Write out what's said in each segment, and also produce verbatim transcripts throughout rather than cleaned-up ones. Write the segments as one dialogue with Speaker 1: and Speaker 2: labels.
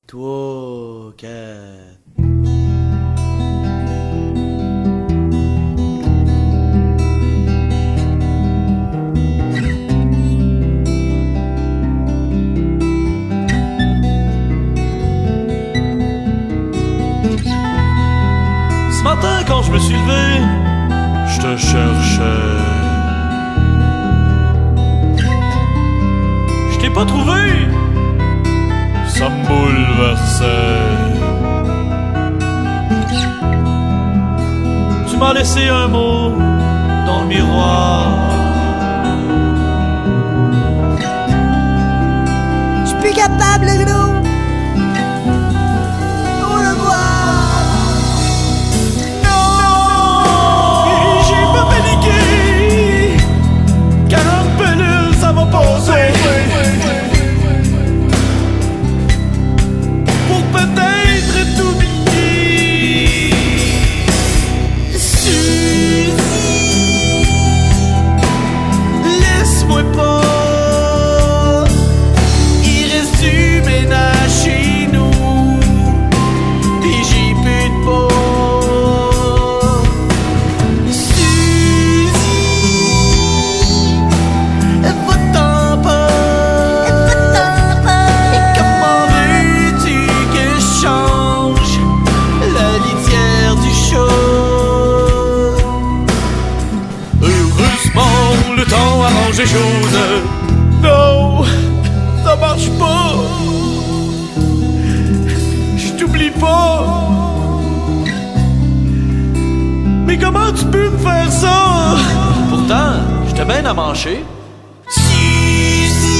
Speaker 1: Trois, quatre.
Speaker 2: Ce matin quand je me suis levé, je te cherchais. Je t'ai pas trouvé, ça me bouleversait. Tu m'as laissé un mot dans le miroir.
Speaker 3: Je suis plus capable, gros. Au revoir.
Speaker 2: Non, j'ai pas paniqué. quarante pelules, ça va passer. Pour peut-être t'oublier. Suzy, laisse-moi pas. Il reste du ménage chez nous. Pis j'ai plus de peau. Suzy, va-t'en pas. Et comment veux-tu que je change la litière du chat? Heureusement, le temps arrange les choses. Non, ça marche pas. Je t'oublie pas. Mais comment tu peux me faire ça? Pourtant, j'étais bien à manger. Suzy,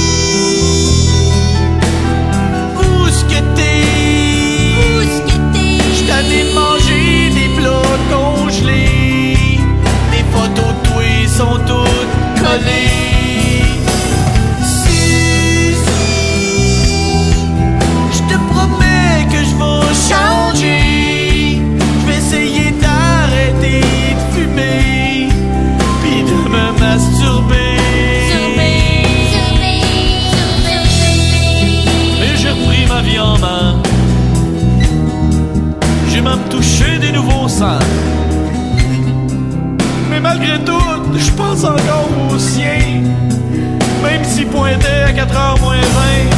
Speaker 2: où est-ce que t'es? J't'en ai mangé des plats congelés. Les photos de toi sont toutes collées. Suzy, j'te promets que je vais changer. J'vais essayer d'arrêter de fumer pis de me masturber. Mais j'ai repris ma vie en main. J'ai même touché des nouveaux seins. Mais malgré tout, je pense encore au sien. Même s'il pointait à quatre heures moins vingt.